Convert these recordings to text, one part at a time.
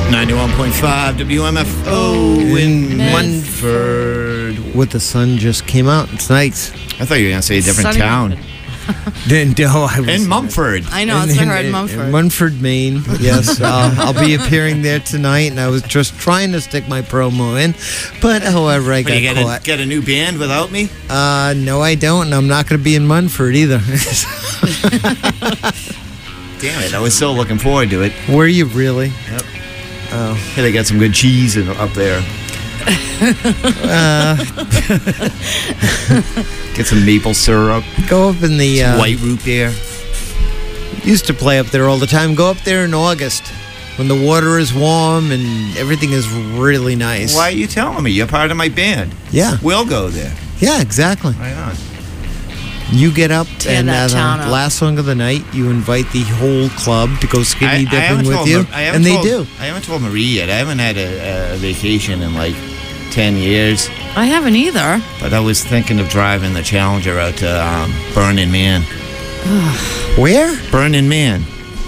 91.5 WMFO in Munford. With the sun just came out. It's nice. I thought you were going to say a different town. No, I was In Mumford. I know, it's heard in Mumford. In Munford, Maine. Yes, I'll be appearing there tonight, and I was just trying to stick my promo in, but however, I got caught. Get a new band without me? No, I don't, and I'm not going to be in Munford either. Damn it, I was so looking forward to it. Were you really? Yep. Oh. Hey, they got some good cheese up there. Get some maple syrup. Go up in the white root beer. Used to play up there all the time. Go up there in August when the water is warm and everything is really nice. Why are you telling me? You're part of my band. Yeah. We'll go there. Yeah, exactly. Right on. You get up Tear and that as town a up. last song of the night, you invite the whole club to go skinny dipping with you, and they do. I haven't told Marie yet. I haven't had a vacation in like 10 years. I haven't either. But I was thinking of driving the Challenger out to Burning Man. Where? Burning Man.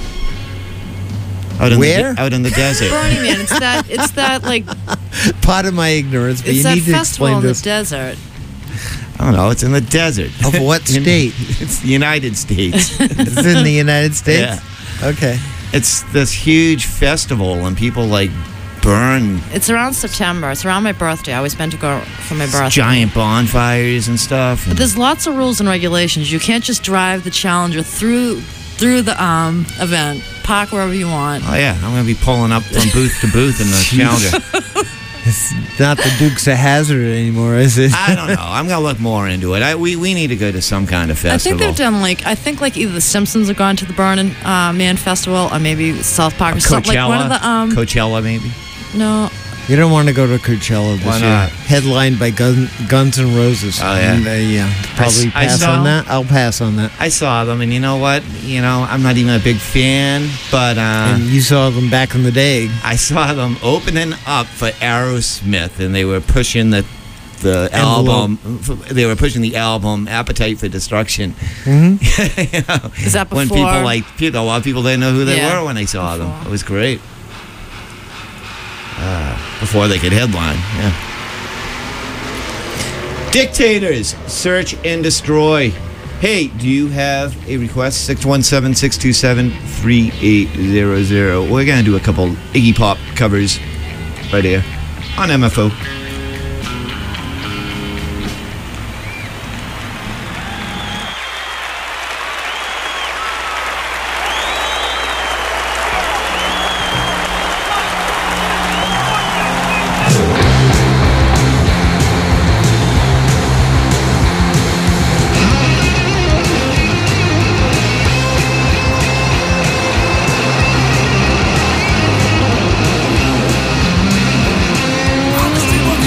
Where? Out in the desert. Burning Man. It's that like. Part of my ignorance, but It's you that need to festival explain in the this. desert. I don't know. It's in the desert. Of what state? It's the United States. It's in the United States? Yeah. Okay. It's this huge festival, and people like burn It's around September. It's around my birthday. I always meant to go for my birthday. giant bonfires and stuff. But there's lots of rules and regulations. You can't just drive the Challenger through the event. Park wherever you want. Oh yeah, I'm gonna be pulling up from booth to booth in the Challenger. It's not the Dukes of Hazzard anymore, is it? I don't know. I'm gonna look more into it. We need to go to some kind of I festival. think they've done like either the Simpsons have gone to the Burning Man Festival or maybe South Park or something like one of the Coachella maybe. No. You don't want to go to Coachella this Why year. not? Headlined by Guns N' Roses. Oh, yeah? And, probably I pass saw- on that. I'll pass on that. I saw them, and you know what? I'm not even a big fan, but And you saw them back in the day. I saw them opening up for Aerosmith, and they were pushing the Envelope. album. They were pushing the album "Appetite for Destruction." Mm-hmm. Is that when before? a lot of people didn't know who they Yeah. were when they saw them. Before. It was great. Before they could headline, yeah. Dictators, search and destroy. Hey, do you have a request? 617-627-3800. We're going to do a couple Iggy Pop covers right here on MFO. Stay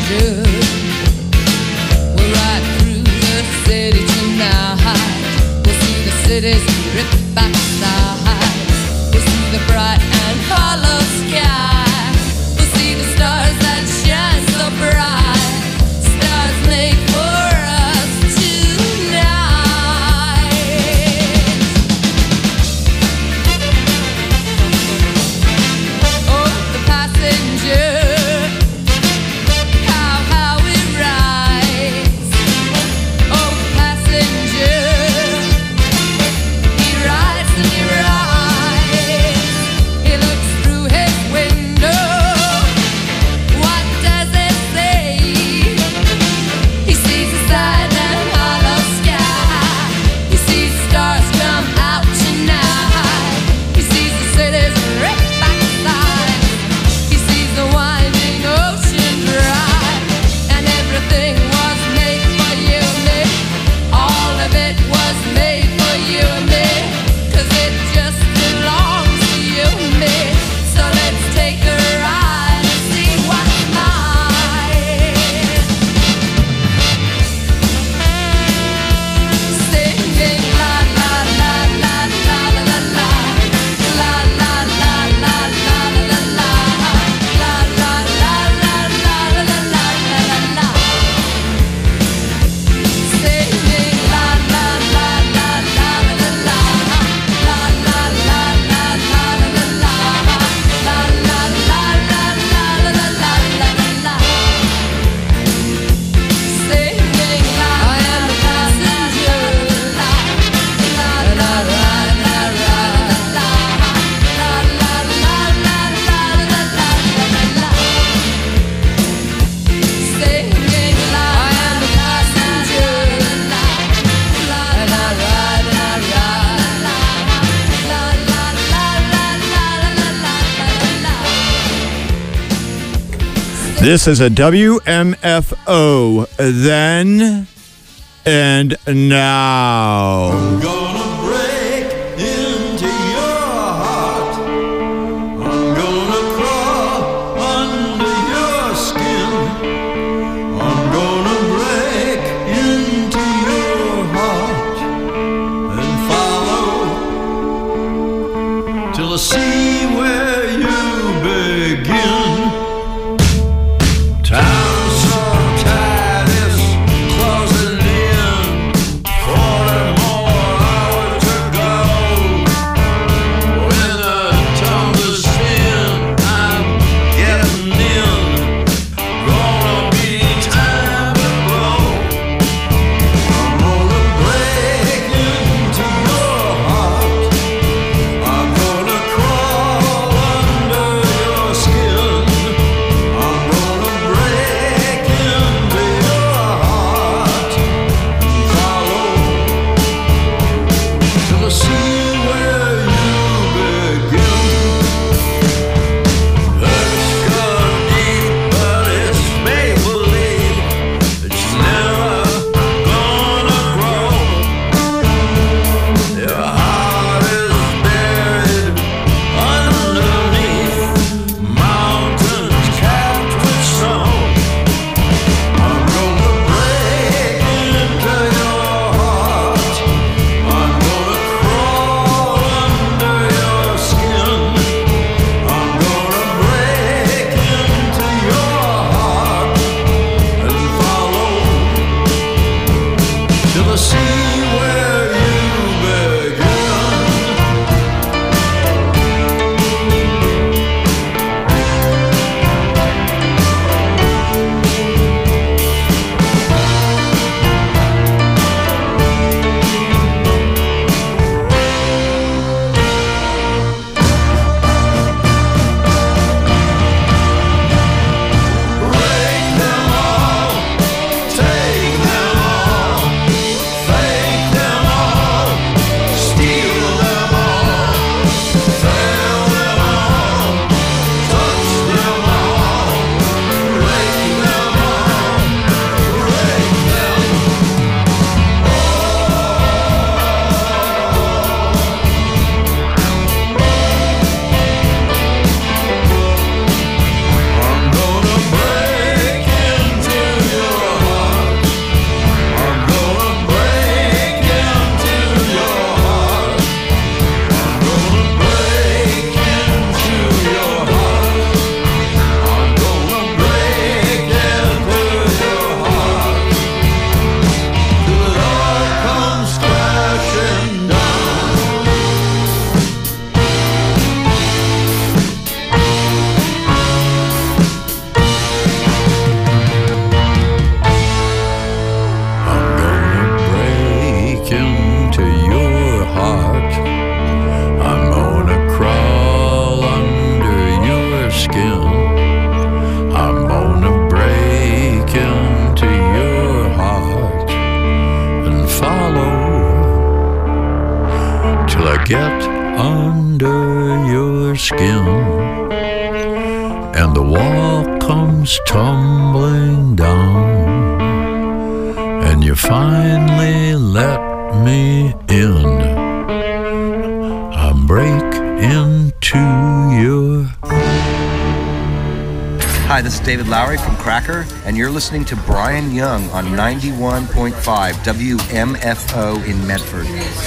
passenger. We'll ride through the city tonight. We'll see the city's ripped backside. We'll see the bright and hollow sky. We'll see the stars that shine so bright. Stars made for us tonight. Oh, the passenger. How we rise. Oh, the passenger. He rides and he rides. He looks through his window. What does it say? He sees the sad and hollow sky. He sees stars come out tonight. He sees the city's ripped backside. He sees the winding ocean drive. And everything was made for you and me. All of it was made for you and me. 'Cause it just belongs to you and me. So let's take a ride and see what's mine. Singing la la la la la la la la. La la la la la la la la. La la la la la la la la la. Singing la la la la la la la. La la la la la la la. La la la la la la la la. Singing la I am a passenger. La la la la la la. La la la la la la la. Singing la I am a passenger. La la la la la la. La la la la la la. This is a WMFO then and now. Gonna break into your heart. I'm gonna crawl under your skin. I'm gonna break into your heart and follow till I see where you begin. Time so tight, it's closing in. 40 more hours to go. When the tumbles spin, I'm getting in. Gonna be time to blow. I'm gonna break into your heart. I'm gonna crawl under your skin. I'm gonna break into your heart and follow till I see where you begin. Hurts got deep, but it's make-believe. It's never gonna grow. Your heart is buried underneath mountains capped with snow. I'm gonna break into your heart. I'm gonna crawl under your skin. I'm gonna break into your heart and follow till I see where you begin. Break them all, take them all, fake them all, steal them all, fail them all, touch them all, break them all, break them all. I'm gonna break into skin, and the wall comes tumbling down, and you finally let me in. I break into your... Hi, this is David Lowry from Cracker, and you're listening to Brian Young on 91.5 WMFO in Medford.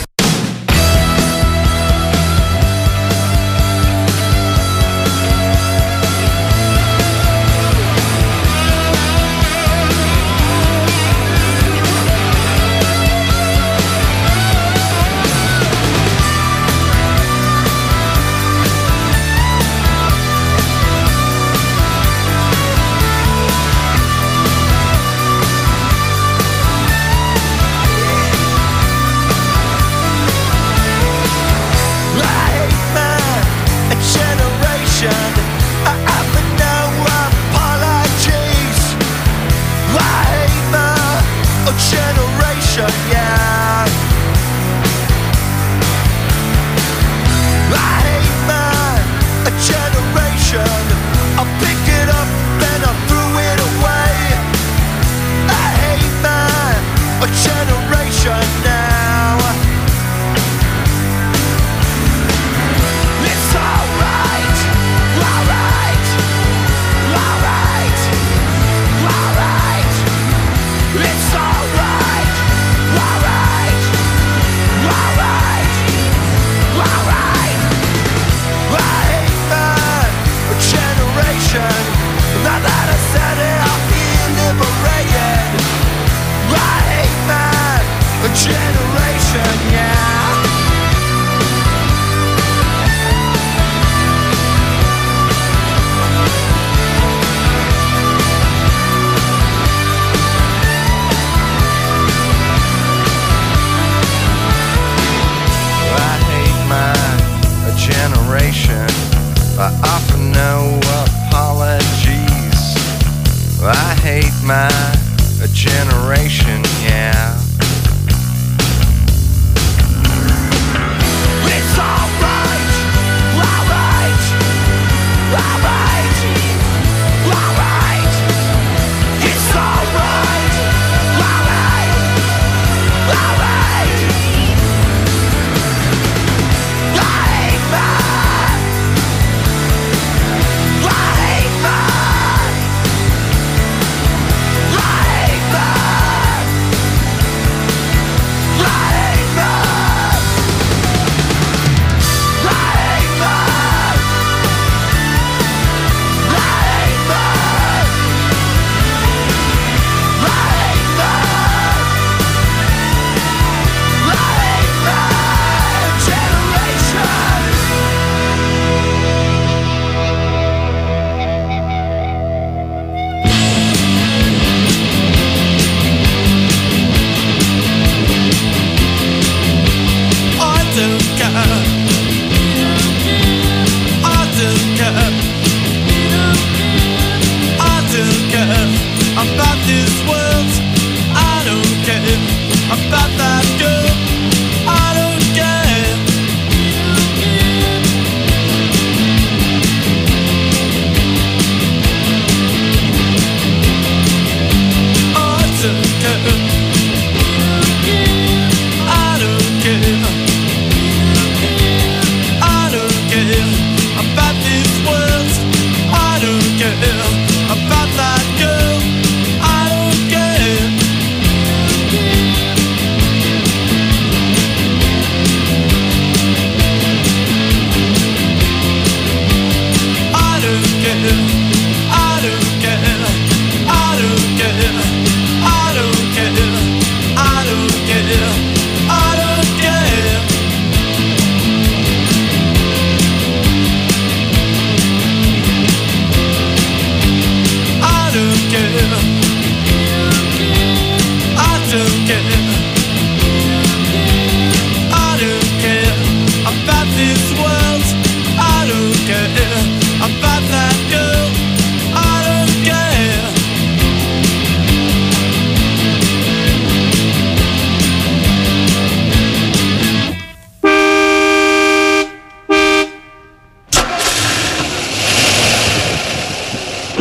I offer no apologies. I hate my generation, yeah. It's alright, alright, alright, alright. It's alright, alright, alright. I hate my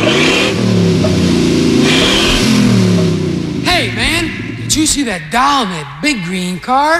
Hey, man, did you see that doll in that big green car?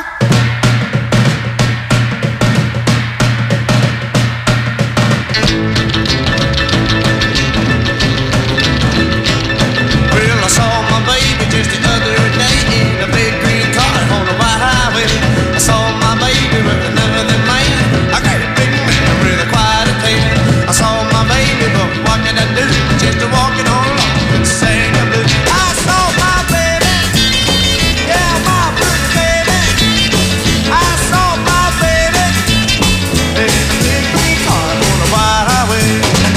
Well, I saw my baby just the other day in a big green car on the white highway. I saw my baby with another man. I got a big man with a quiet tan. I saw my baby, but what can I do? Just a walking on along and sing the blues. I saw my baby, yeah, my pretty baby. I saw my baby in a big green car on the white highway.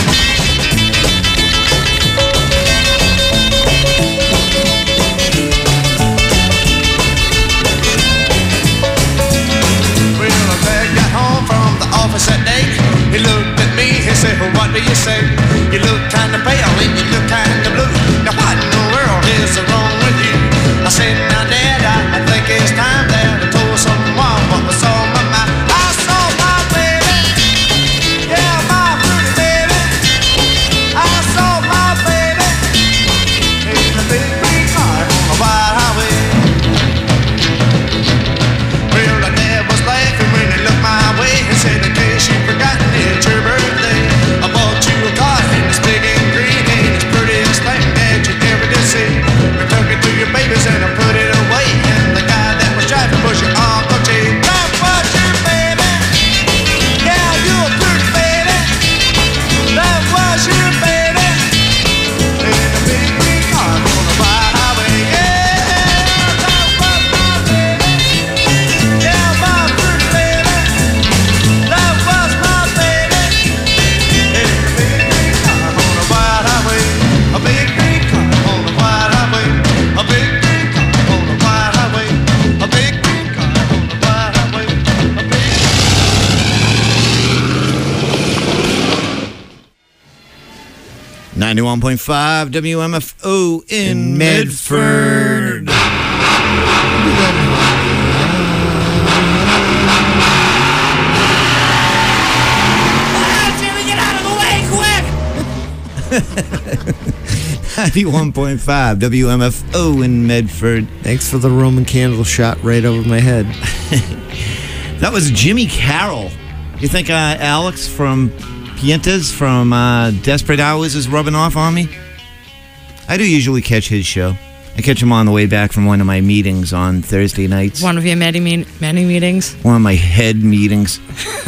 That day, he looked at me, he said, well, what do you say? You look kinda pale and you look kinda blue. Now what in the world is wrong with you? I said, now Dad, I think it's time that I told someone what was on my mind. I saw my baby, yeah, my pretty baby. I saw my baby in a big green car on the white highway. Well, the dad was laughing when he looked my way. He said, in case you've forgotten, it's your birthday. I bought you a car and it's big and green and it's prettiest thing that you ever did see. I took it to your babies and I put it away. And the guy that was driving was your Uncle Jay. That was your baby. Yeah, you a pretty baby. That was your baby. In a big green car on the white highway. Yeah, that was my baby. Yeah, my pretty baby. That was my baby. In a big green car on the white highway. A big green car on the white highway. A big green car on the white highway. A big green car on the white highway. A big 91.5 WMFO in Medford. Jimmy, get out of the way, quick! 91.5 WMFO in Medford. Thanks for the Roman candle shot right over my head. That was Jimmy Carroll. You think Alex from Pientas from Desperate Hours is rubbing off on me? I do usually catch his show. I catch him on the way back from one of my meetings on Thursday nights. One of your many meetings. One of my head meetings.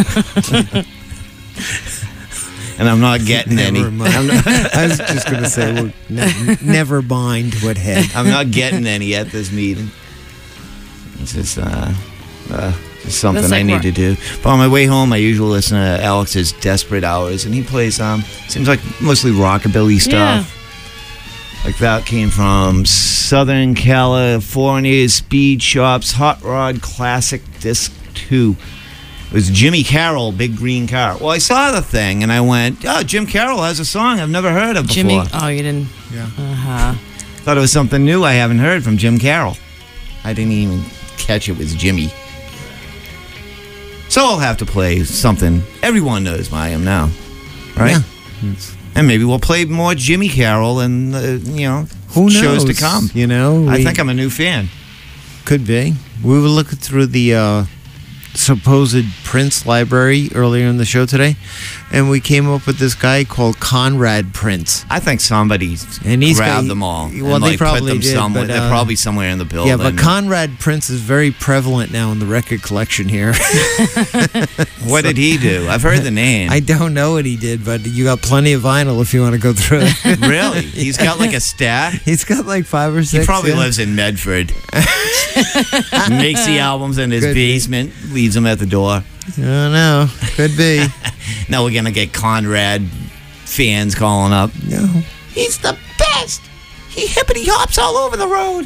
And I'm not getting any. Never mind. I was just going to say, well, never mind what head. I'm not getting any at this meeting. It's just something That's like I need to do. But on my way home, I usually listen to Alex's Desperate Hours, and he plays seems like mostly rockabilly stuff. Like that came from Southern California, Speed Shop's Hot Rod Classic Disc 2. It was Jimmy Carroll, Big Green Car. Well, I saw the thing, and I went, oh, Jim Carroll has a song I've never heard of before. Jimmy, oh, you didn't? Yeah. Uh-huh. Thought it was something new I haven't heard from Jim Carroll. I didn't even catch it was Jimmy. So I'll have to play something everyone knows I am now, right? Yeah. And maybe we'll play more Jimmy Carroll and, Who knows? shows to come. You know, I think I'm a new fan. Could be. We were looking through the supposed Prince library earlier in the show today, and we came up with this guy called Conrad Prince. I think somebody grabbed them all. Well, and they probably put them did, somewhere. but, They're probably somewhere in the building. Yeah, but Conrad Prince is very prevalent now in the record collection here. What did he do? I've heard the name. I don't know what he did, but you got plenty of vinyl if you want to go through it. Really? He's got like a stack? He's got like 5 or 6. He probably yeah. lives in Medford. Makes the albums in his Could be. basement, leaves them at the door. I don't know. Could be. Now we're going to get Conrad fans calling up. No. He's the best. He hippity hops all over the road.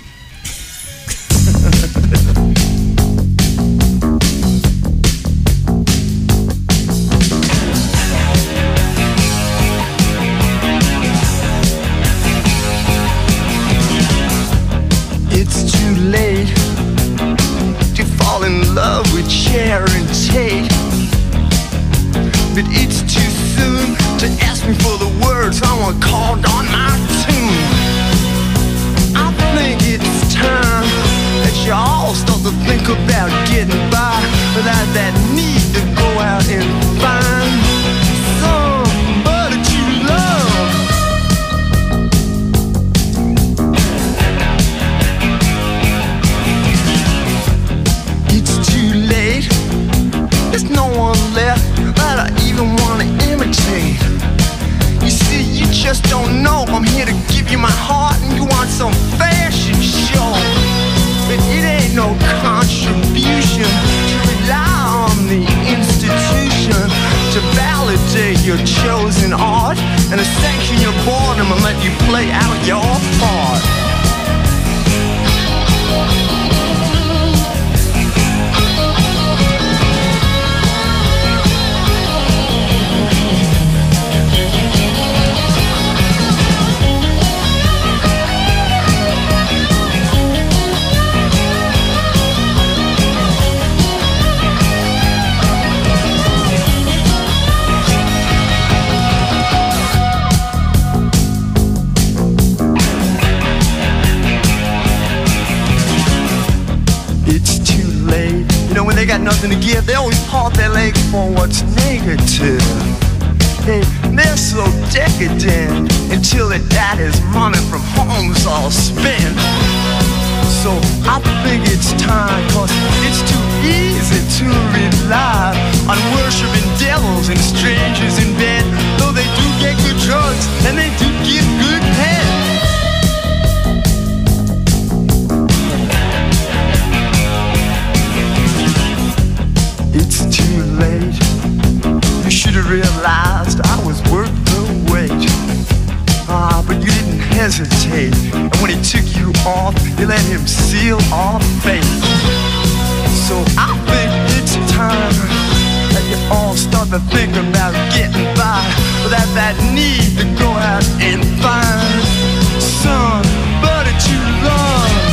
It's too late to fall in love with Sharon Tate. But it's too soon to ask me for the words someone called on my tune. I think it's time that you all start to think about getting by without that need to go out and find somebody to love. It's too late. There's no one left that I even want to imitate. You see, you just don't know. I'm here to give you my heart and you want some fashion show. But it ain't no contribution to rely on the institution to validate your chosen art and to sanction your boredom and let you play out your part. When they got nothing to give, they always paw their legs for what's negative. Hey, they're so decadent until their daddy's money from home's all spent. So I think it's time, cause it's too easy to rely on worshiping devils and strangers in bed. Though they do get good drugs and they do get good head. It's too late. You should have realized I was worth the wait. But you didn't hesitate. And when he took you off, you let him seal our fate. So I think it's time that you all start to think about getting by without that need to go out and find somebody to love.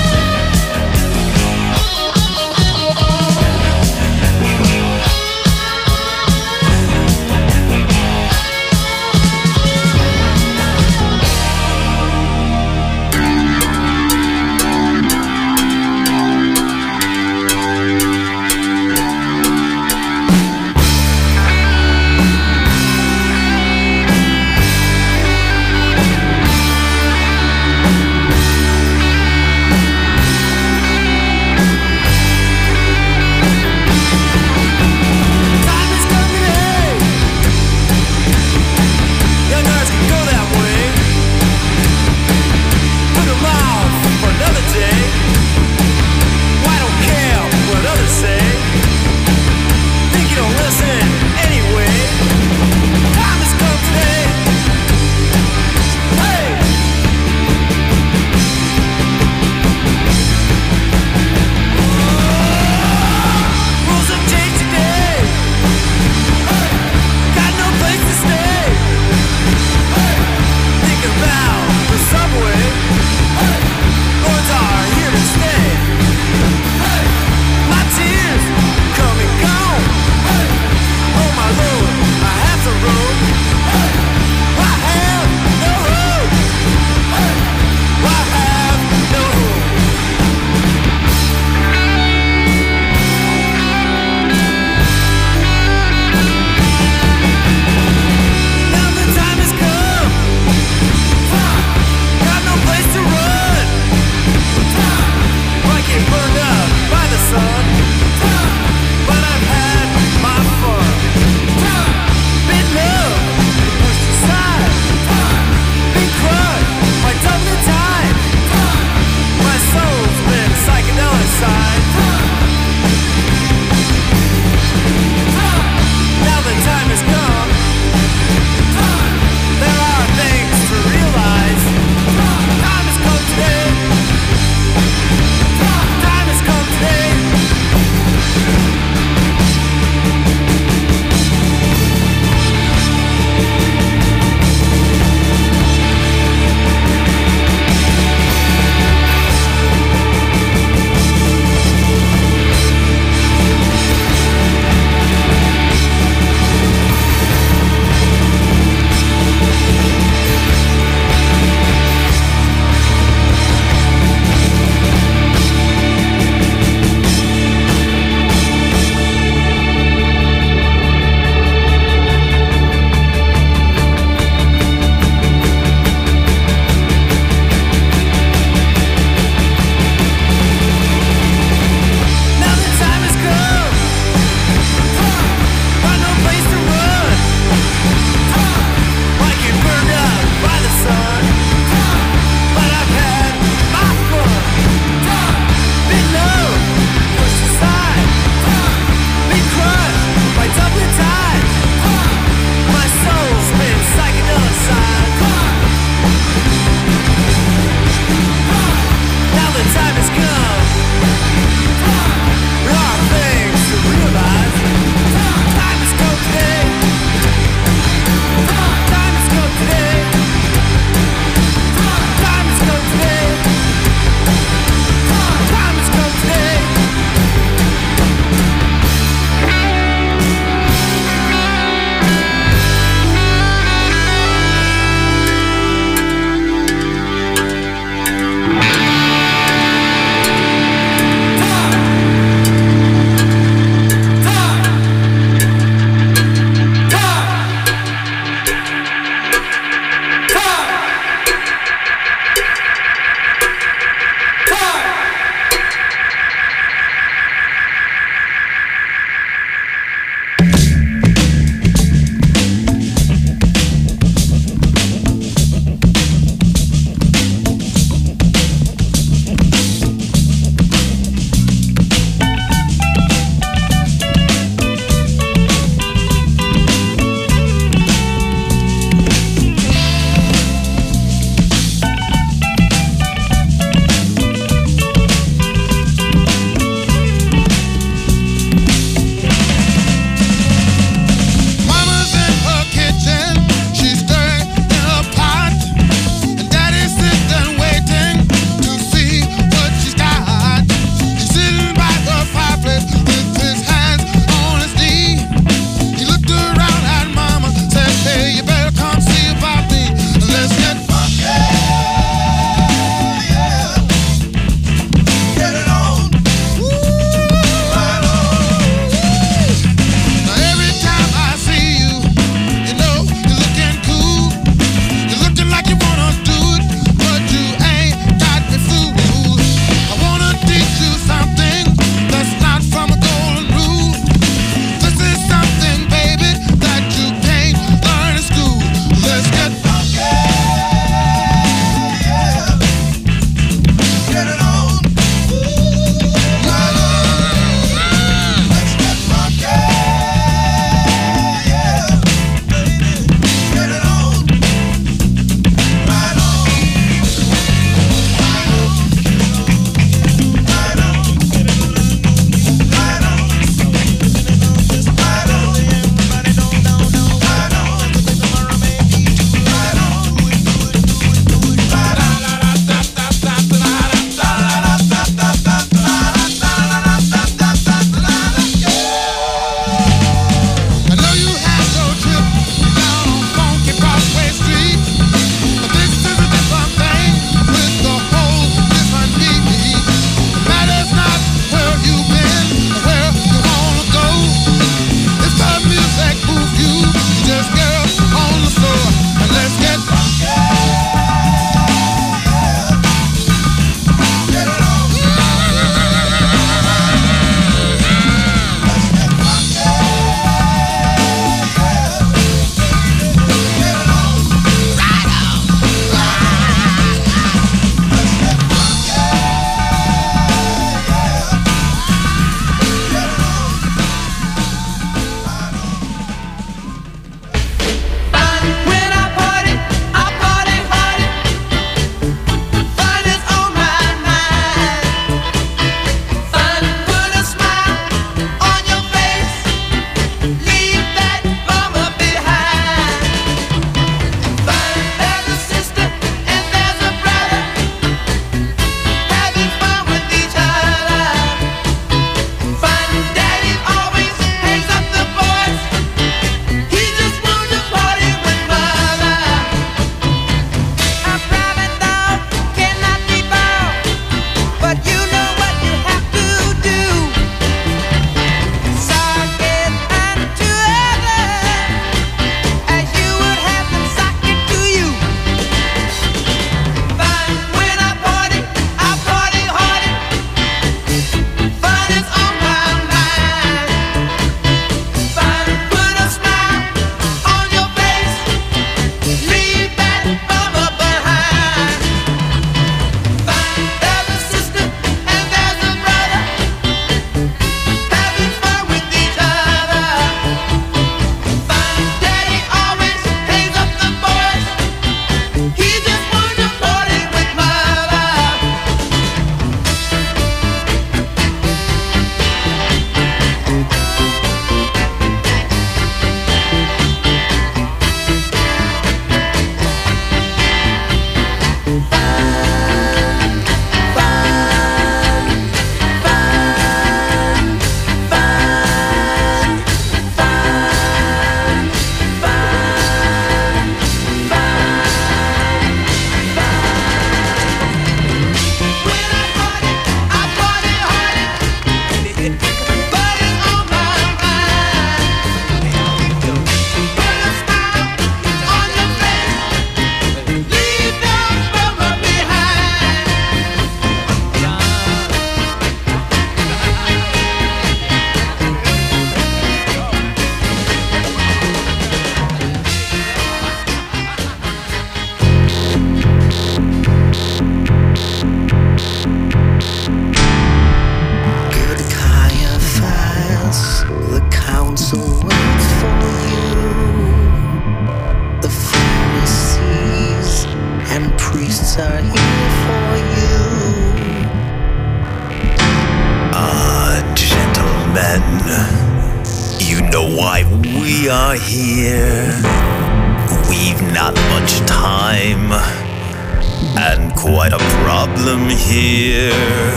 problem here.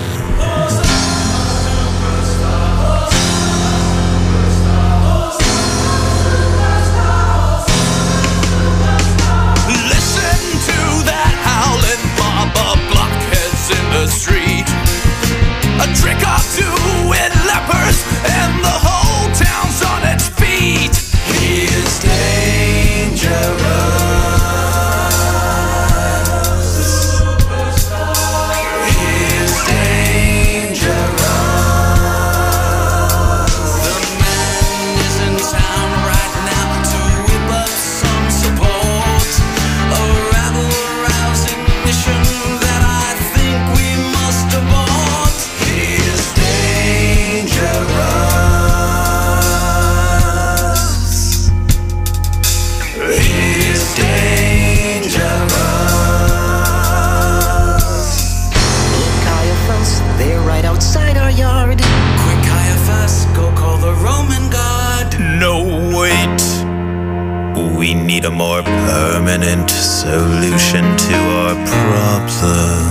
Listen to that howling mob of blockheads in the street. A trick or two with lepers, and the whole town's on its feet. He is dangerous. We need a more permanent solution to our problem.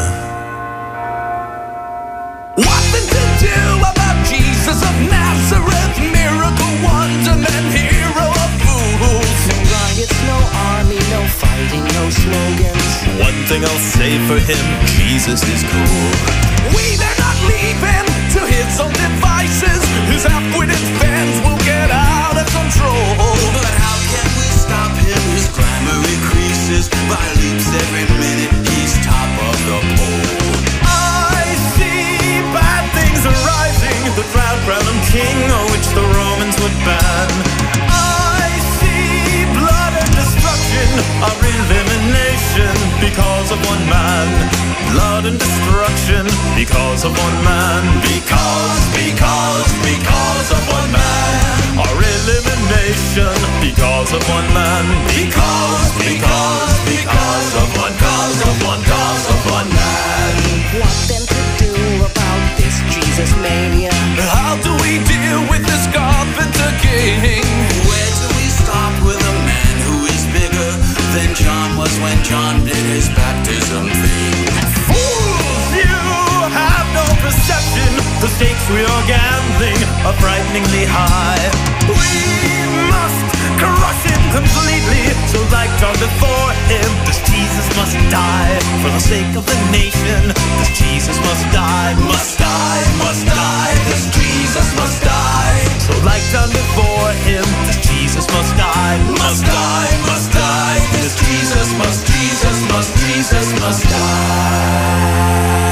What then to do about Jesus of Nazareth, miracle wonderman, hero of fools? No riots, no army, no fighting, no slogans. One thing I'll say for him, Jesus is cool. We dare not leave him to his own devices. His half-witted fans will get out of control. But how can we stop him? His glamour increases by leaps every minute. He's top of the pole. I see bad things arising. The proud crown king, which the Romans would ban. I see blood and destruction, our elimination because of one man. Blood and destruction because of one man. Because of one man. Our elimination because of one man. Because of one man. What then to do about this Jesus mania? How do we deal with this carpenter king? Where do we stop with a man who is bigger than John was when John did his baptism thing? Fools, you have no perception. The stakes we are gambling are frighteningly high. We must crush him completely. So like John before him, this Jesus must die. For the sake of the nation, this Jesus must die. Must die. This Jesus must die. So like John before him, this Jesus must die. Must die. This Jesus must die.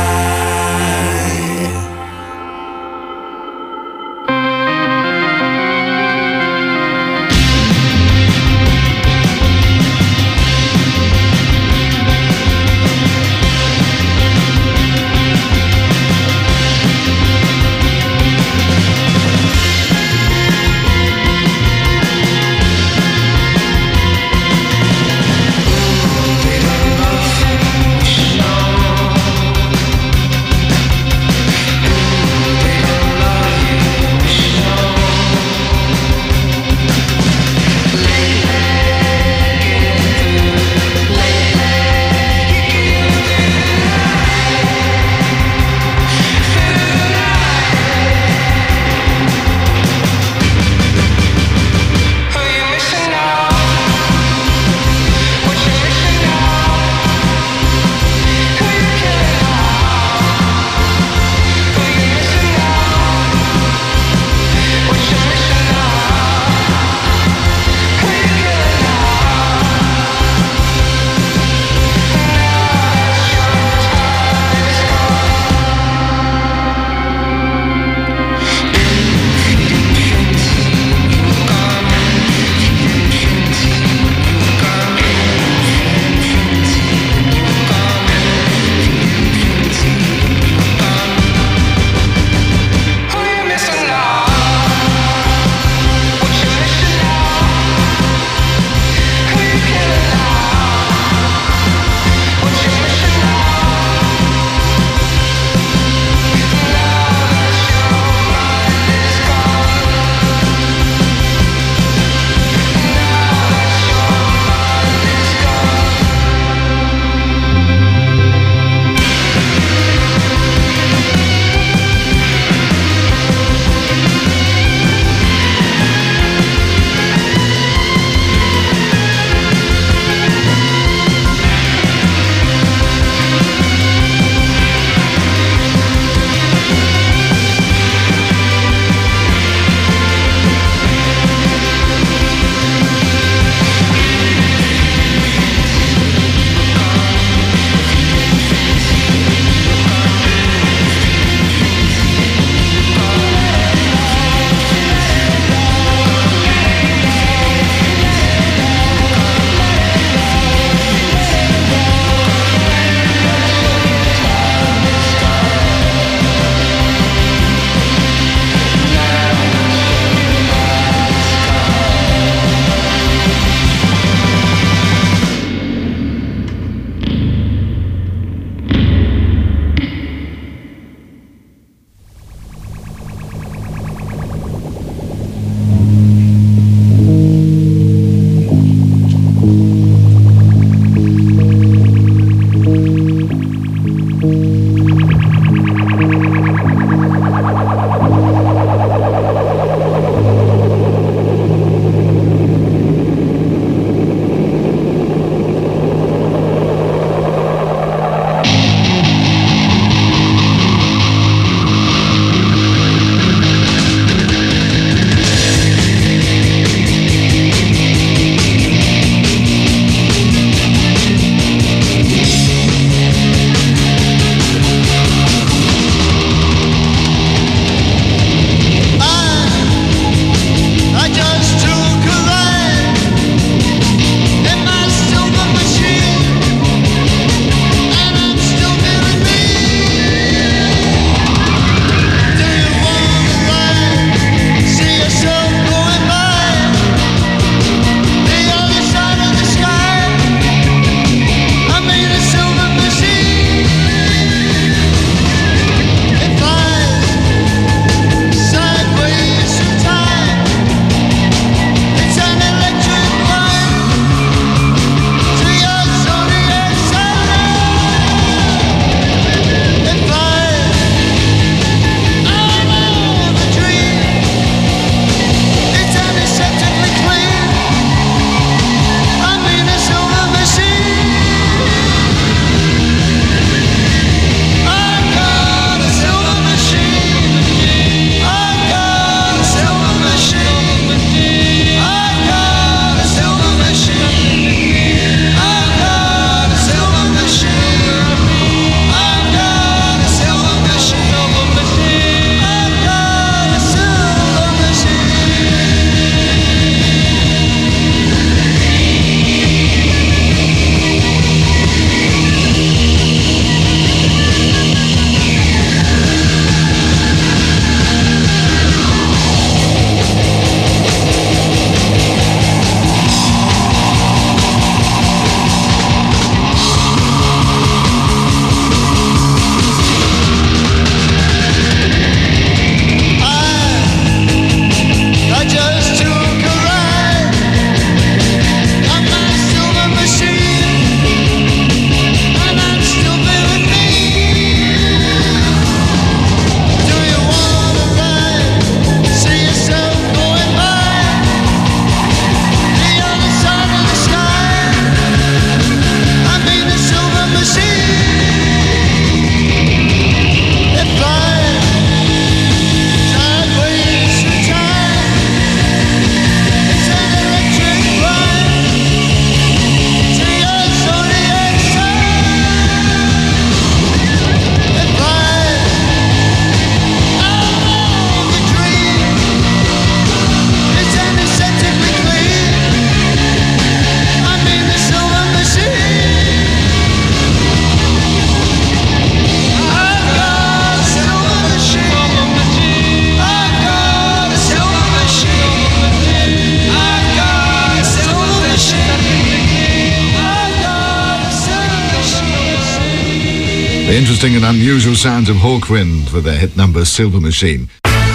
The interesting and unusual sounds of Hawkwind with their hit number Silver Machine.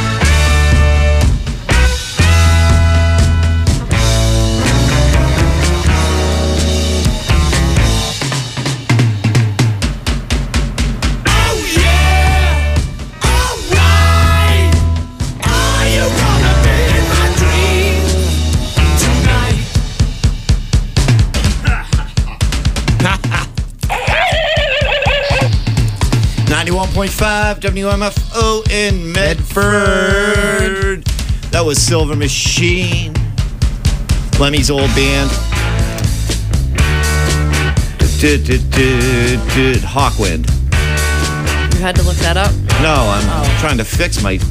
.5 WMFO in Medford. That was Silver Machine, Lemmy's old band. Hawkwind. You had to look that up? No, I'm trying to fix my.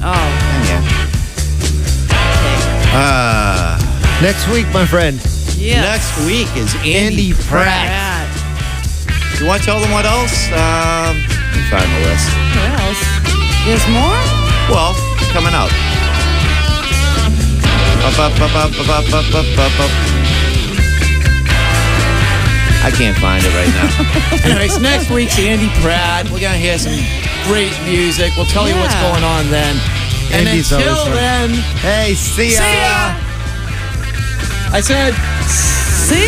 Next week, my friend. Yeah. Next week is Andy Pratt. You want to tell them what else? Let me find the list. What else? There's more? Well, coming out. I can't find it right now. Anyways, next week's Andy Pratt. We're going to hear some great music. We'll tell you what's going on then. And Andy's until always fun. then, Hey, see ya. I said...